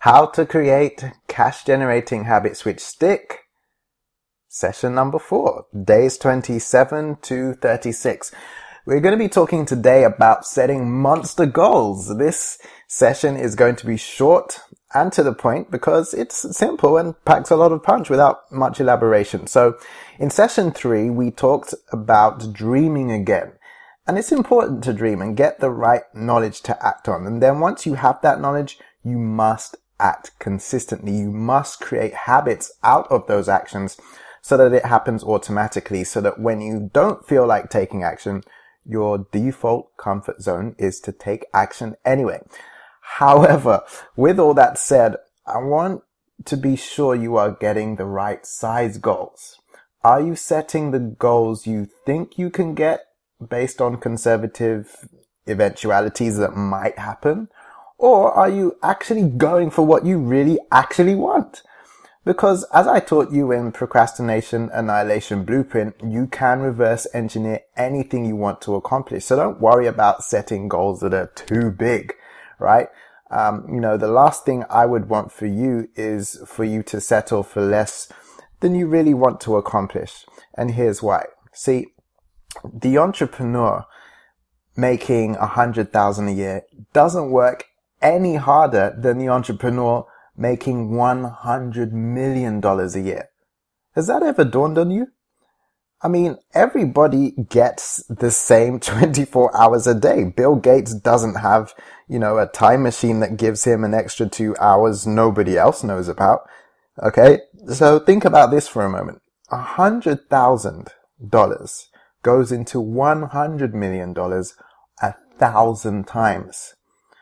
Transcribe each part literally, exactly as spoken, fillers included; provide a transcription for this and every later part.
How to create cash generating habits which stick. Session number four, days twenty-seven to thirty-six. We're going to be talking today about setting monster goals. This session is going to be short and to the point because it's simple and packs a lot of punch without much elaboration. So in session three, we talked about dreaming again. And it's important to dream and get the right knowledge to act on. And then once you have that knowledge, you must act consistently. You must create habits out of those actions so that it happens automatically, so that when you don't feel like taking action, your default comfort zone is to take action anyway. However, with all that said, I want to be sure you are getting the right size goals. Are you setting the goals you think you can get based on conservative eventualities that might happen? Or are you actually going for what you really actually want? Because as I taught you in Procrastination Annihilation Blueprint, you can reverse engineer anything you want to accomplish. So don't worry about setting goals that are too big, right? Um, you know, the last thing I would want for you is for you to settle for less than you really want to accomplish. And here's why. See, the entrepreneur making a hundred thousand a year doesn't work any harder than the entrepreneur making one hundred million dollars a year. Has that ever dawned on you? I mean, everybody gets the same twenty-four hours a day. Bill Gates doesn't have, you know, a time machine that gives him an extra two hours nobody else knows about. Okay? So think about this for a moment. A hundred thousand dollars goes into one hundred million dollars a thousand times.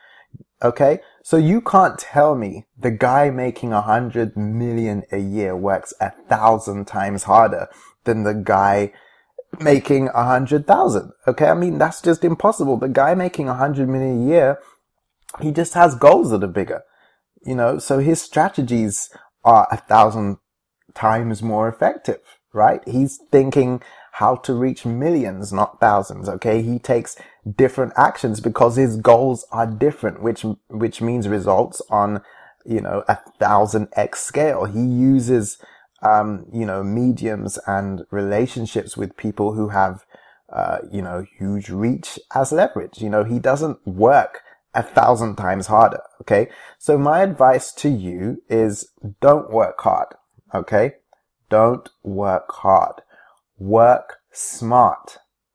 Okay? So you can't tell me the guy making a hundred million a year works a thousand times harder than the guy making a hundred thousand. Okay? I mean, that's just impossible. The guy making a hundred million a year, he just has goals that are bigger. You know, so his strategies are a thousand times more effective, right? He's thinking how to reach millions, not thousands. Okay. He takes different actions because his goals are different, which, which means results on, you know, a thousand X scale. He uses, um, you know, mediums and relationships with people who have, uh, you know, huge reach as leverage. You know, he doesn't work a thousand times harder. Okay. So my advice to you is don't work hard. Okay. Don't work hard. Work smart.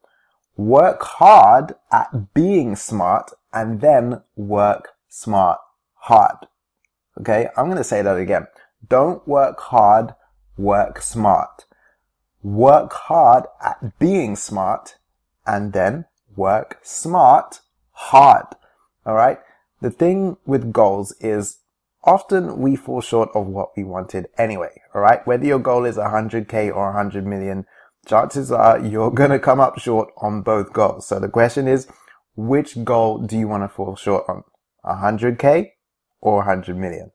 Work hard at being smart and then work smart hard. Okay? I'm going to say that again. Don't work hard, work smart. Work hard at being smart and then work smart hard. All right? The thing with goals is often we fall short of what we wanted anyway. All right? Whether your goal is one hundred K or one hundred million, chances are you're going to come up short on both goals. So the question is, which goal do you want to fall short on? one hundred K or one hundred million?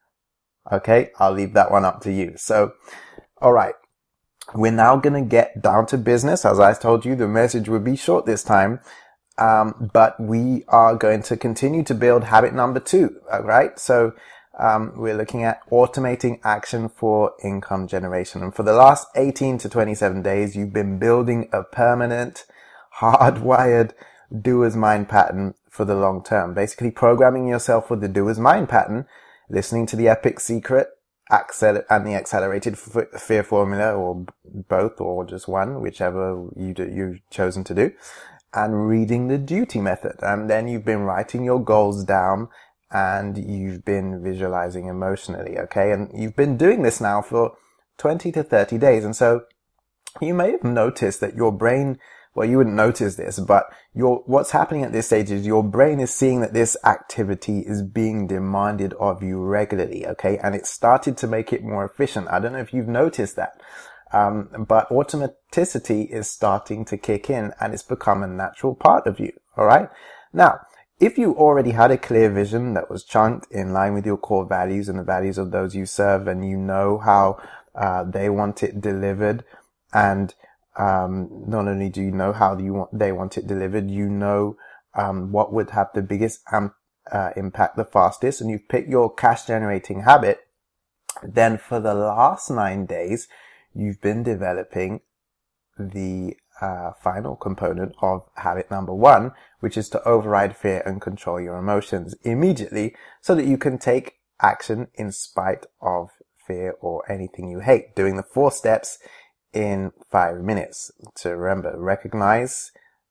Okay, I'll leave that one up to you. So, alright. We're now going to get down to business. As I told you, the message would be short this time. Um, but we are going to continue to build habit number two. Alright, so Um, we're looking at automating action for income generation. And for the last eighteen to twenty-seven days, you've been building a permanent, hardwired doer's mind pattern for the long term. Basically programming yourself with the doer's mind pattern, listening to the Epic Secret Accel- and the Accelerated F- Fear Formula, or both, or just one, whichever you do, you've chosen to do, and reading the Duty Method. And then you've been writing your goals down and you've been visualizing emotionally, okay? And you've been doing this now for twenty to thirty days. And so you may have noticed that your brain, well, you wouldn't notice this, but your, what's happening at this stage is your brain is seeing that this activity is being demanded of you regularly, okay? And it's started to make it more efficient. I don't know if you've noticed that. Um, but automaticity is starting to kick in and it's become a natural part of you, all right? Now, if you already had a clear vision that was chunked in line with your core values and the values of those you serve, and you know how uh, they want it delivered, and um, not only do you know how you want, they want it delivered, you know um, what would have the biggest am- uh, impact the fastest and you've picked your cash generating habit, then for the last nine days, you've been developing the uh, final component of habit number one, which is to override fear and control your emotions immediately so that you can take action in spite of fear or anything you hate. Doing the four steps in five minutes. To remember, recognize,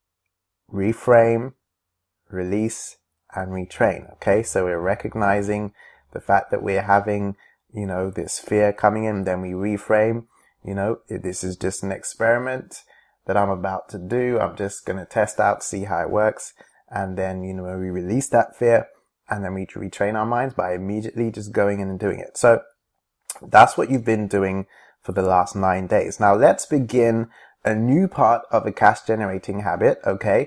reframe, release, and retrain. Okay, so we're recognizing the fact that we're having, you know, this fear coming in, then we reframe, you know, this is just an experiment that I'm about to do. I'm just going to test out, see how it works. And then, you know, we release that fear and then we retrain our minds by immediately just going in and doing it. So that's what you've been doing for the last nine days. Now let's begin a new part of a cash generating habit. Okay.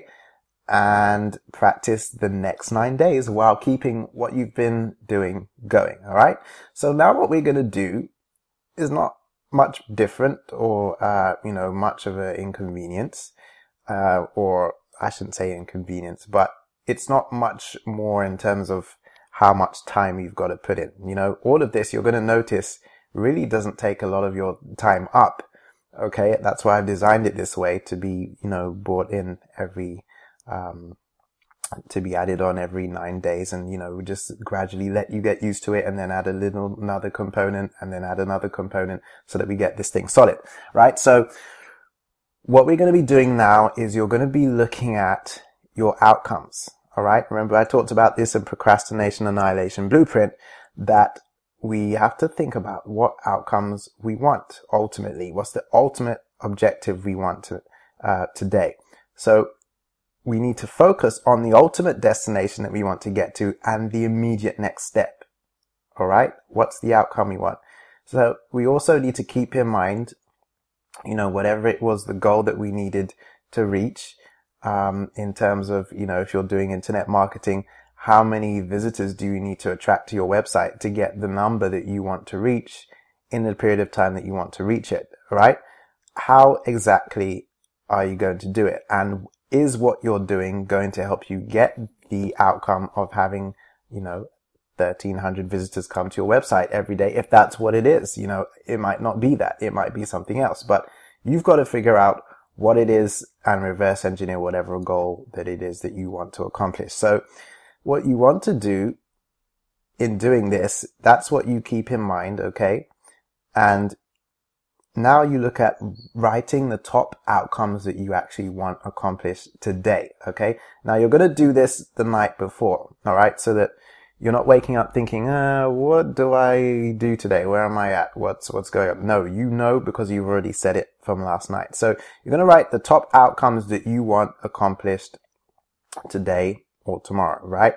And practice the next nine days while keeping what you've been doing going. All right. So now what we're going to do is not much different or, uh, you know, much of an inconvenience, uh, or I shouldn't say inconvenience, but it's not much more in terms of how much time you've got to put in. You know, all of this you're going to notice really doesn't take a lot of your time up. Okay. That's why I've designed it this way, to be, you know, brought in every um, to be added on every nine days and, you know, just gradually let you get used to it and then add a little, another component and then add another component so that we get this thing solid, right? So what we're going to be doing now is you're going to be looking at your outcomes. All right. Remember, I talked about this in Procrastination Annihilation Blueprint, that we have to think about what outcomes we want ultimately. What's the ultimate objective we want to, uh, today? So we need to focus on the ultimate destination that we want to get to and the immediate next step. All right. What's the outcome we want? So we also need to keep in mind, you know, whatever it was, the goal that we needed to reach, um, in terms of, you know, if you're doing internet marketing, how many visitors do you need to attract to your website to get the number that you want to reach in the period of time that you want to reach it? All right. How exactly are you going to do it? And is what you're doing going to help you get the outcome of having, you know, thirteen hundred visitors come to your website every day? If that's what it is, you know, it might not be that. It might be something else, but you've got to figure out what it is and reverse engineer whatever goal that it is that you want to accomplish. So what you want to do in doing this, that's what you keep in mind. Okay. And now you look at writing the top outcomes that you actually want accomplished today. Okay. Now you're going to do this the night before. All right. So that you're not waking up thinking, uh, what do I do today? Where am I at? What's, what's going on? No, you know, because you've already said it from last night. So you're going to write the top outcomes that you want accomplished today or tomorrow. Right.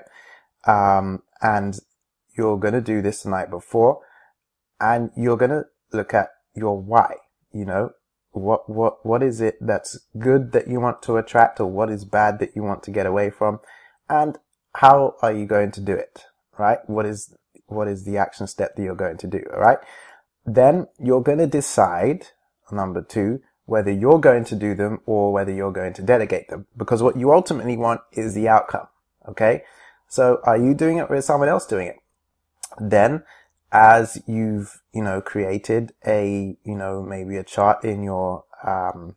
Um, and you're going to do this the night before, and you're going to look at your why. You know, what, what, what is it that's good that you want to attract, or what is bad that you want to get away from? And how are you going to do it? Right? What is, what is the action step that you're going to do? All right. Then you're going to decide, number two, whether you're going to do them or whether you're going to delegate them, because what you ultimately want is the outcome. Okay. So are you doing it, or is someone else doing it? Then, as you've, you know, created a, you know, maybe a chart in your, um,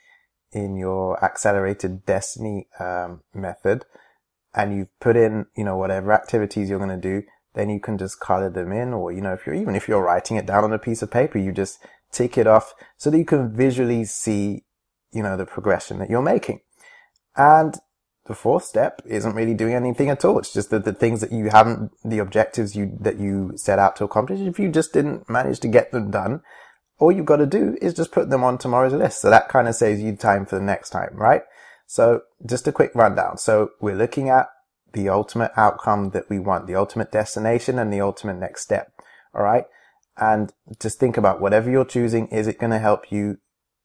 in your accelerated destiny, um, method, and you've put in, you know, whatever activities you're going to do, then you can just color them in, or, you know, if you're, even if you're writing it down on a piece of paper, you just tick it off so that you can visually see, you know, the progression that you're making. And the fourth step isn't really doing anything at all. It's just that the things that you haven't, the objectives you, that you set out to accomplish, if you just didn't manage to get them done, all you've got to do is just put them on tomorrow's list. So that kind of saves you time for the next time, right? So just a quick rundown. So we're looking at the ultimate outcome that we want, the ultimate destination and the ultimate next step. All right. And just think about whatever you're choosing. Is it going to help you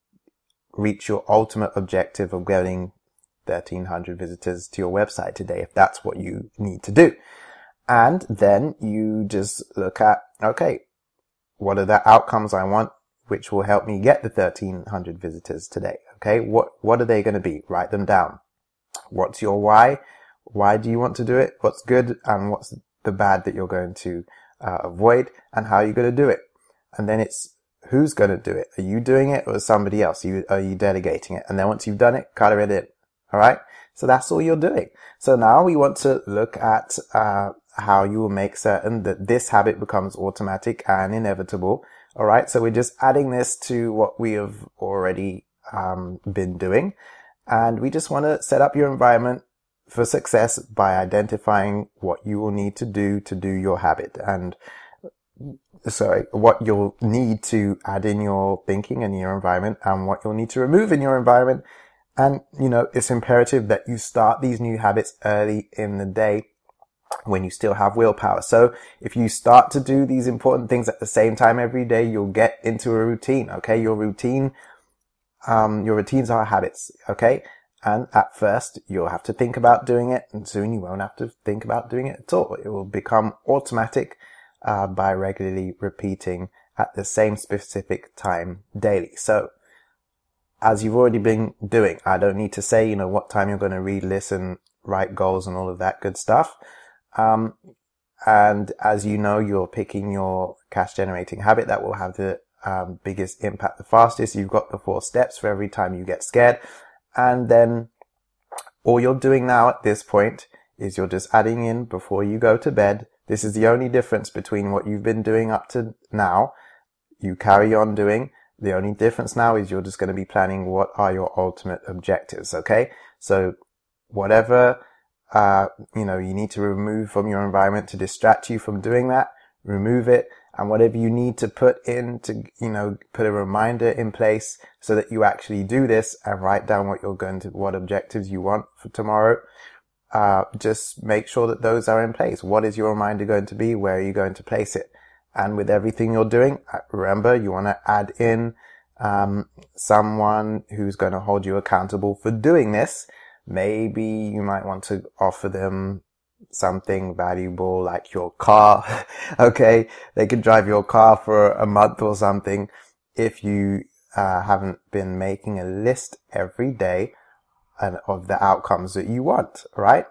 reach your ultimate objective of getting thirteen hundred visitors to your website today, if that's what you need to do? And then you just look at, okay, what are the outcomes I want, which will help me get the thirteen hundred visitors today? Okay. What, what are they going to be? Write them down. What's your why? Why do you want to do it? What's good and what's the bad that you're going to uh, avoid, and how you're going to do it. And then it's who's going to do it. Are you doing it or is somebody else? Are you, are you delegating it? And then once you've done it, color it in. All right. So that's all you're doing. So now we want to look at uh, how you will make certain that this habit becomes automatic and inevitable. All right. So we're just adding this to what we have already um, been doing. And we just want to set up your environment for success by identifying what you will need to do to do your habit, and sorry, what you'll need to add in your thinking and your environment, and what you'll need to remove in your environment. And, you know, it's imperative that you start these new habits early in the day when you still have willpower. So if you start to do these important things at the same time every day, you'll get into a routine. Okay. Your routine, um, your routines are habits. Okay. And at first, you'll have to think about doing it, and soon you won't have to think about doing it at all. It will become automatic uh, by regularly repeating at the same specific time daily. So, as you've already been doing, I don't need to say, you know, what time you're going to read, listen, write goals, and all of that good stuff. Um, and as you know, you're picking your cash generating habit that will have the um, biggest impact the fastest. You've got the four steps for every time you get scared. And then all you're doing now at this point is you're just adding in before you go to bed. This is the only difference between what you've been doing up to now. You carry on doing. The only difference now is you're just going to be planning what are your ultimate objectives. Okay. So whatever, uh, you know, you need to remove from your environment to distract you from doing that, remove it. And whatever you need to put in to, you know, put a reminder in place so that you actually do this and write down what you're going to, what objectives you want for tomorrow. Uh, just make sure that those are in place. What is your reminder going to be? Where are you going to place it? And with everything you're doing, remember, you want to add in, um, someone who's going to hold you accountable for doing this. Maybe you might want to offer them something valuable like your car. Okay. They could drive your car for a month or something if you uh, haven't been making a list every day and of the outcomes that you want, right?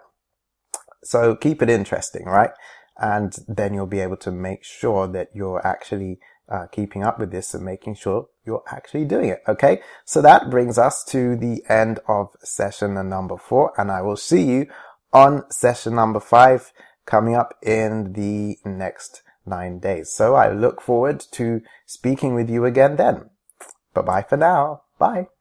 So keep it interesting, right? And then you'll be able to make sure that you're actually uh, keeping up with this and making sure you're actually doing it. Okay. So that brings us to the end of session number four, and I will see you on session number five coming up in the next nine days. So I look forward to speaking with you again then. Bye bye for now. Bye.